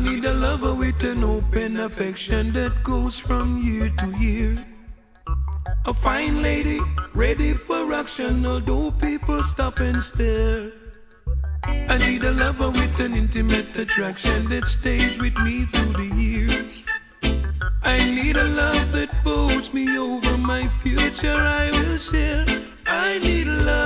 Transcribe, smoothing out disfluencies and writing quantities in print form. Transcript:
need a lover with an open affection that goes from year to year. A fine lady, ready for action, although people stop and stare. I need a lover with an intimate attraction that stays with me through the years. I need a love that boats me over my future I will share. I need love.